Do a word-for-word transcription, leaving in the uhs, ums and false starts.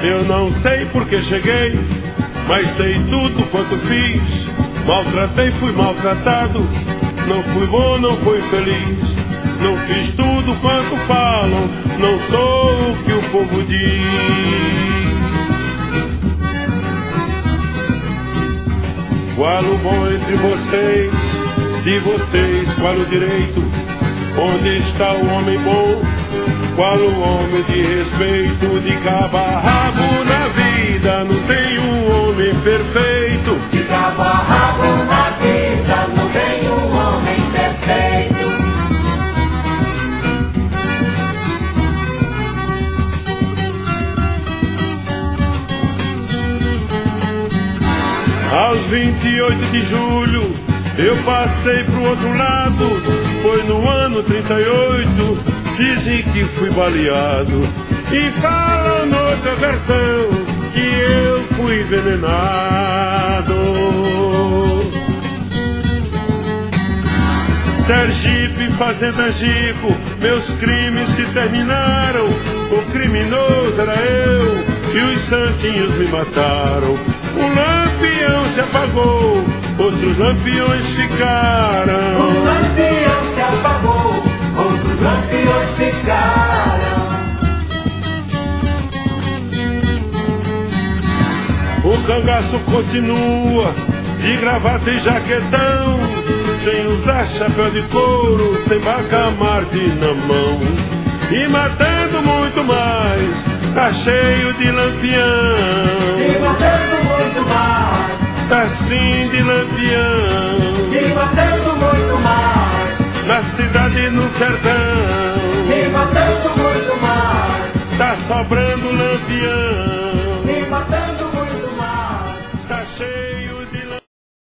Eu não sei porque cheguei, mas sei tudo quanto fiz. Maltratei, fui maltratado, não fui bom, não fui feliz. Não fiz tudo quanto falam, não sou o que o povo diz. Qual o bom entre vocês? De vocês, qual o direito? Onde está o homem bom? Qual o homem de respeito? De cabo a rabo na vida não tem um homem perfeito. De cabo a rabo na vida não tem um homem perfeito. Aos vinte e oito de julho eu passei pro outro lado. Foi no ano trinta e oito, dizem que fui baleado. E falam noutra versão que eu fui envenenado. Sergipe, Fazenda Gico, meus crimes se terminaram. O criminoso era eu e os santinhos me mataram. Um lampião se apagou, outros lampiões ficaram. Um lampião se apagou, outros lampiões ficaram. O cangaço continua, de gravata e jaquetão, sem usar chapéu de couro, sem bacamarte na mão. E matando muito mais, tá cheio de lampião. E matando muito mais, tá sim de lampião. e matando muito mais, Na cidade e no sertão, e matando muito mais, tá sobrando lampião. e matando muito mais. Tá cheio